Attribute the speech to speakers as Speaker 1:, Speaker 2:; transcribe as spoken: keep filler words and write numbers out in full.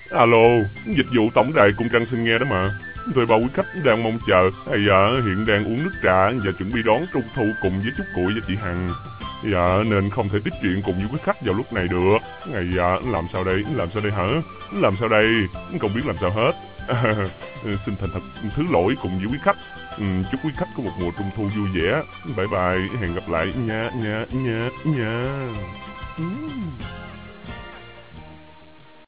Speaker 1: Alo, dịch vụ tổng đài cung trăng xin nghe đó mà. Tôi bao quý khách đang mong chờ, hay dạ, hiện đang uống nước trà và chuẩn bị đón trung thu cùng với chú Cuội và chị Hằng. Dạ, nên không thể tiếp chuyện cùng với quý khách vào lúc này được. Ngày dạ, làm sao đây, làm sao đây hả? Làm sao đây, không biết làm sao hết. Xin thành thật thứ lỗi cùng với quý khách. Ừ, chúc quý khách có một mùa trung thu vui vẻ. Bye bye, hẹn gặp lại nha, nha, nha, nha. Ừ.